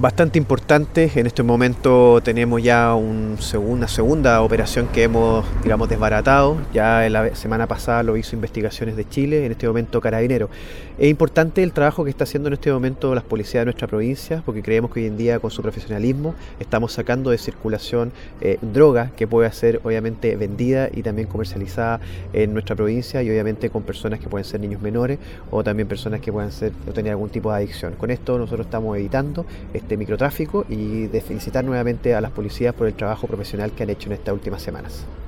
Bastante importante. En este momento tenemos ya una segunda operación que hemos, digamos, desbaratado. Ya en la semana pasada lo hizo Investigaciones de Chile, en este momento Carabineros. Es importante el trabajo que está haciendo en este momento las policías de nuestra provincia, porque creemos que hoy en día con su profesionalismo estamos sacando de circulación droga que puede ser obviamente vendida y también comercializada en nuestra provincia, y obviamente con personas que pueden ser niños menores o también personas que puedan tener algún tipo de adicción. Con esto nosotros estamos evitando este microtráfico y de felicitar nuevamente a las policías por el trabajo profesional que han hecho en estas últimas semanas.